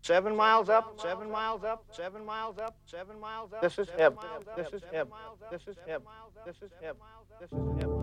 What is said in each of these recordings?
7 miles up, 7 miles up, 7 miles up, 7 miles up. This is him. This is him. This is him. This is him. This is him.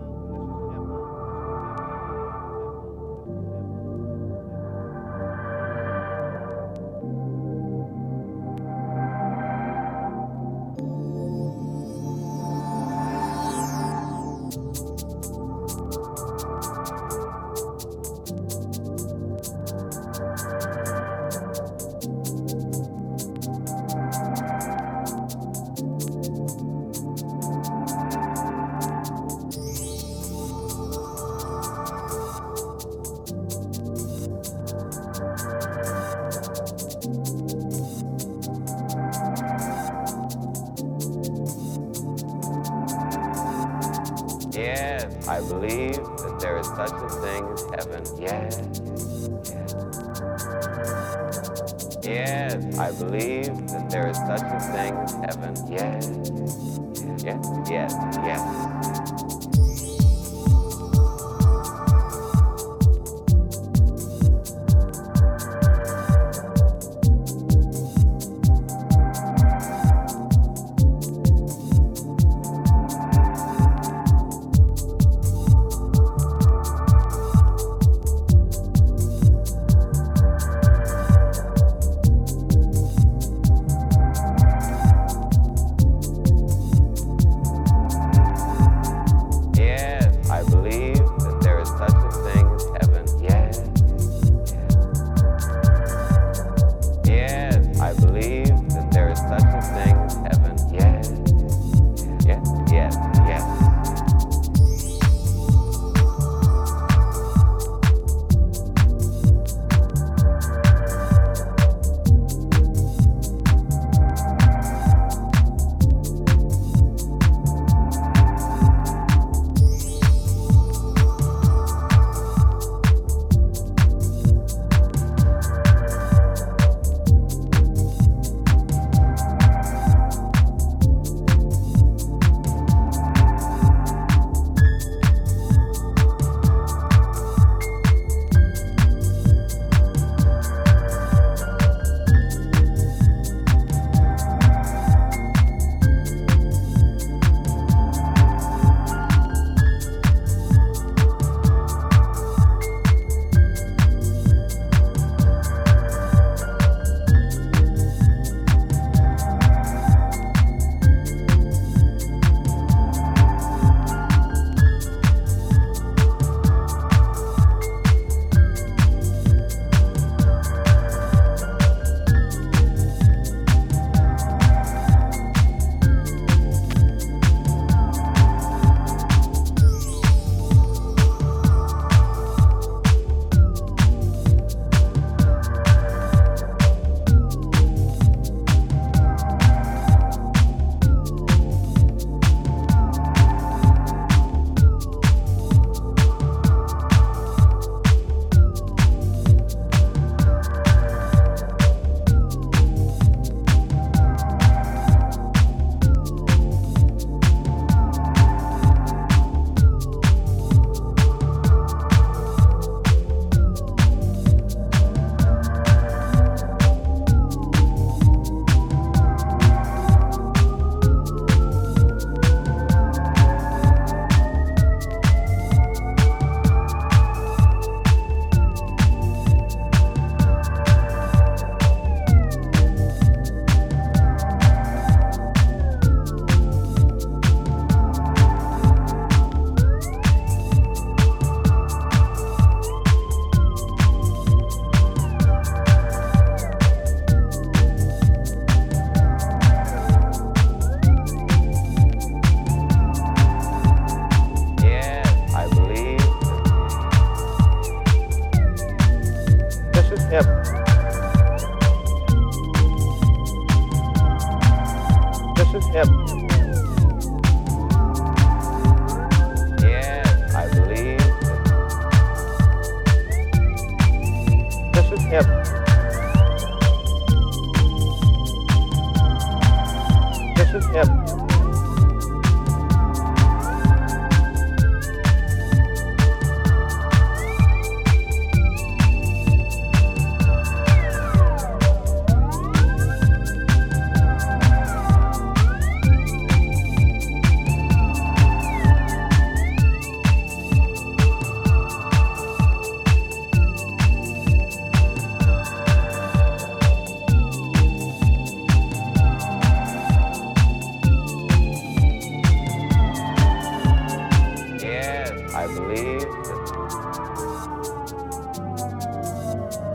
Yes, I believe that there is such a thing as heaven. Yes. Yes, I believe that there is such a thing as heaven. Yes. Yes, yes, yes.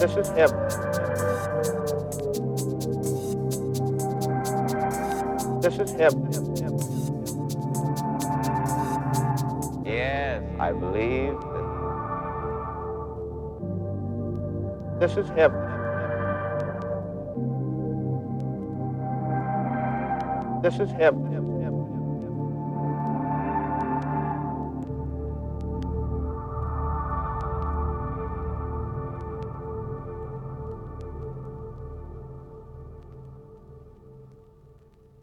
This is heaven. This is heaven. Yes, I believe that. This is heaven. This is heaven.